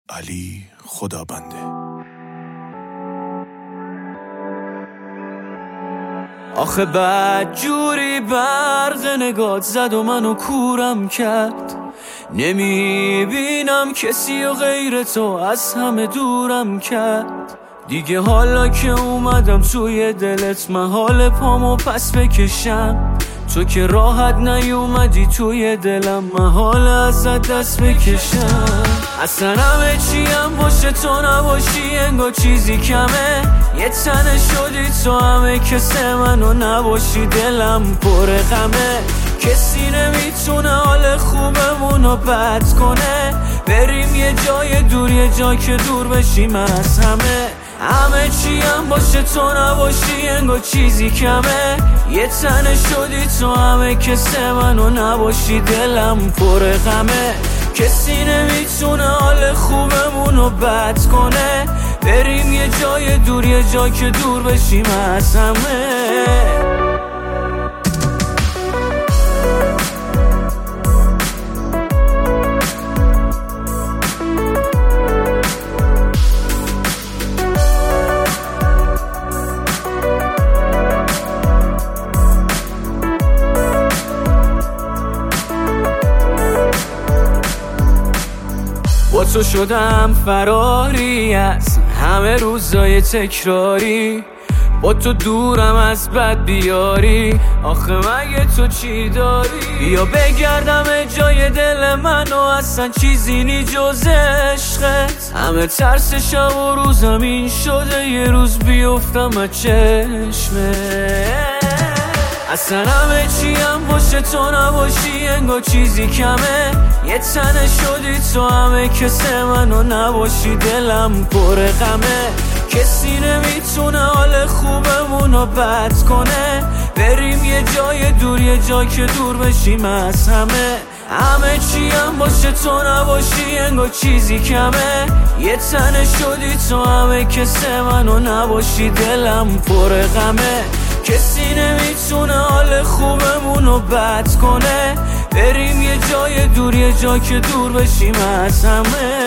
علی خدابنده. آخه بد جوری برق نگات زد و منو کورم کرد، نمیبینم کسی و غیر تو از همه دورم کرد. دیگه حالا که اومدم توی دلت محال پامو پس بکشم، تو که راحت نیومدی توی دلم محال ازت دست بکشم. اصلا همه چیم باشه تو نباشی انگار چیزی کمه، یه تنه شدی تو همه کس منو نباشی دلم پر غمه. کسی نمیتونه حال خوبمونو بد کنه، بریم یه جای دور، یه جا که دور بشیم از همه. همه چیم باشه تو نباشی انگار چیزی کمه، یه تنه شدی تو همه کس منو نباشی دلم پر غمه. کسی نمیتونه حال خوبمونو بد کنه، بریم یه جای دور، یه جا که دور بشیم از همه. با تو شدم فراری از همه روزای تکراری، با تو دورم از بد بیاری. آخه مگه تو چی داری؟ بیا بگردم جای دل منو، اصلا چیزی نی جز عشقت. همه ترس شب و روزم این شده یه روز بیفتم از چشمت. اصلا همه چیم باشه تو نباشی انگار چیزی کمه، یه تنه شدی تو همه کس منو نباشی دلم پر غمه. کسی نمیتونه حال خوبمونو بد کنه، بریم یه جای دور، یه جا که دور بشیم از همه. همه چیم باشه تو نباشی انگار چیزی کمه، یه تنه شدی تو همه کس منو نباشی دلم پر غمه. کسی نمیتونه حال خوبمونو بد کنه، بریم یه جای دور، یه جا که دور بشیم از همه.